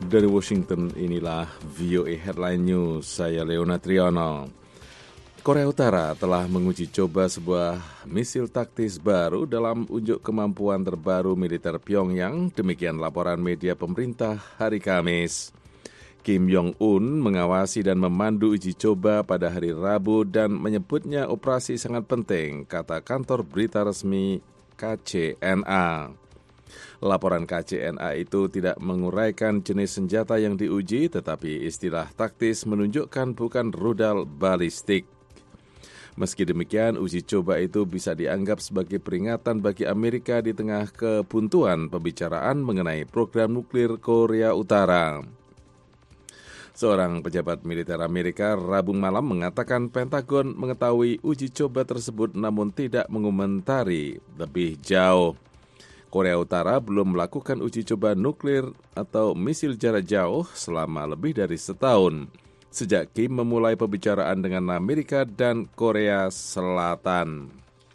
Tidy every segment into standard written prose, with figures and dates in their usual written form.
Dari Washington, inilah VOA Headline News, saya Leona Triano. Korea Utara telah menguji coba sebuah misil taktis baru dalam unjuk kemampuan terbaru militer Pyongyang, demikian laporan media pemerintah hari Kamis. Kim Jong-un mengawasi dan memandu uji coba pada hari Rabu dan menyebutnya operasi sangat penting, kata kantor berita resmi KCNA. Laporan KCNA itu tidak menguraikan jenis senjata yang diuji, tetapi istilah taktis menunjukkan bukan rudal balistik. Meski demikian, uji coba itu bisa dianggap sebagai peringatan bagi Amerika di tengah kebuntuan pembicaraan mengenai program nuklir Korea Utara. Seorang pejabat militer Amerika Rabu malam mengatakan Pentagon mengetahui uji coba tersebut namun tidak mengomentari lebih jauh. Korea Utara belum melakukan uji coba nuklir atau misil jarak jauh selama lebih dari setahun, sejak Kim memulai pembicaraan dengan Amerika dan Korea Selatan.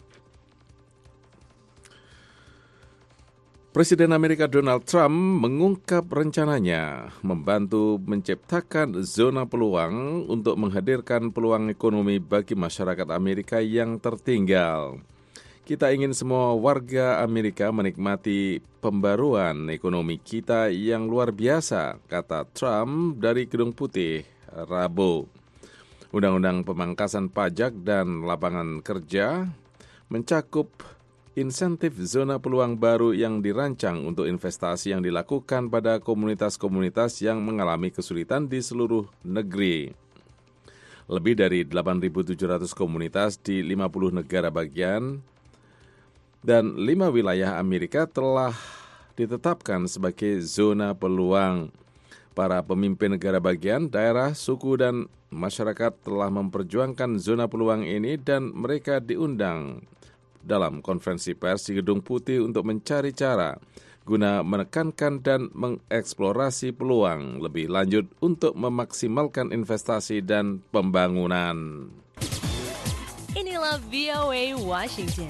Presiden Amerika Donald Trump mengungkap rencananya membantu menciptakan zona peluang untuk menghadirkan peluang ekonomi bagi masyarakat Amerika yang tertinggal. Kita ingin semua warga Amerika menikmati pembaruan ekonomi kita yang luar biasa, kata Trump dari Gedung Putih Rabu. Undang-undang pemangkasan pajak dan lapangan kerja mencakup insentif zona peluang baru yang dirancang untuk investasi yang dilakukan pada komunitas-komunitas yang mengalami kesulitan di seluruh negeri. Lebih dari 8.700 komunitas di 50 negara bagian dan 5 wilayah Amerika telah ditetapkan sebagai zona peluang. Para pemimpin negara bagian, daerah, suku, dan masyarakat telah memperjuangkan zona peluang ini dan mereka diundang dalam konferensi pers di Gedung Putih untuk mencari cara guna menekankan dan mengeksplorasi peluang lebih lanjut untuk memaksimalkan investasi dan pembangunan. Inilah VOA Washington.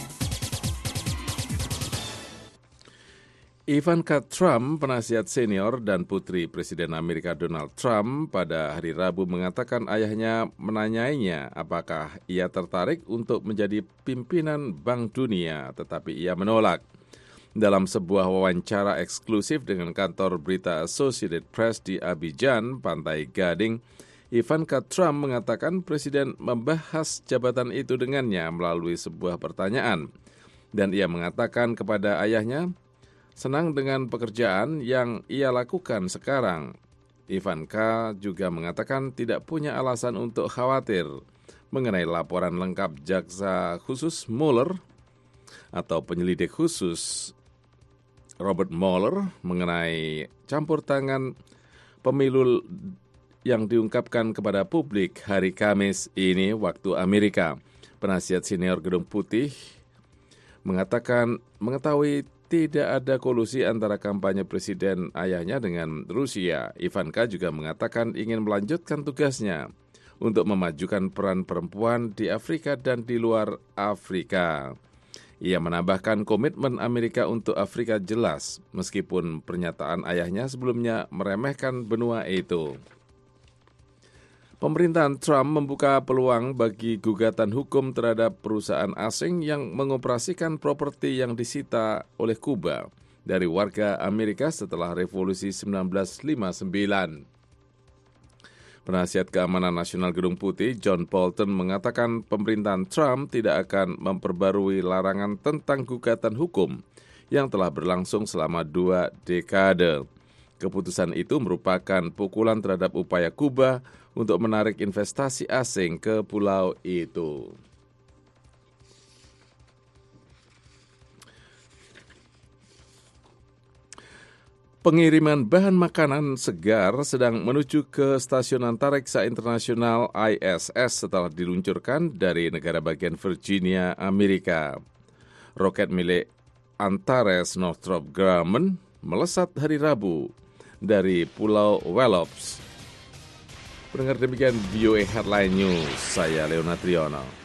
Ivanka Trump, penasihat senior dan putri Presiden Amerika Donald Trump, pada hari Rabu mengatakan ayahnya menanyainya apakah ia tertarik untuk menjadi pimpinan Bank Dunia, tetapi ia menolak. Dalam sebuah wawancara eksklusif dengan kantor berita Associated Press di Abidjan, Pantai Gading, Ivanka Trump mengatakan Presiden membahas jabatan itu dengannya melalui sebuah pertanyaan. Dan ia mengatakan kepada ayahnya, senang dengan pekerjaan yang ia lakukan sekarang. Ivanka juga mengatakan tidak punya alasan untuk khawatir mengenai laporan lengkap jaksa khusus Mueller atau penyelidik khusus Robert Mueller mengenai campur tangan pemilu yang diungkapkan kepada publik hari Kamis ini waktu Amerika. Penasihat senior Gedung Putih mengatakan mengetahui tidak ada kolusi antara kampanye presiden ayahnya dengan Rusia. Ivanka juga mengatakan ingin melanjutkan tugasnya untuk memajukan peran perempuan di Afrika dan di luar Afrika. Ia menambahkan komitmen Amerika untuk Afrika jelas, meskipun pernyataan ayahnya sebelumnya meremehkan benua itu. Pemerintahan Trump membuka peluang bagi gugatan hukum terhadap perusahaan asing yang mengoperasikan properti yang disita oleh Kuba dari warga Amerika setelah Revolusi 1959. Penasihat Keamanan Nasional Gedung Putih, John Bolton, mengatakan pemerintahan Trump tidak akan memperbarui larangan tentang gugatan hukum yang telah berlangsung selama 2 dekade. Keputusan itu merupakan pukulan terhadap upaya Kuba untuk menarik investasi asing ke pulau itu. Pengiriman bahan makanan segar sedang menuju ke Stasiun Antariksa Internasional ISS setelah diluncurkan dari negara bagian Virginia, Amerika. Roket milik Antares Northrop Grumman melesat hari Rabu dari Pulau Wallops. Pendengar, demikian VOA Headline News, saya Leona Triano.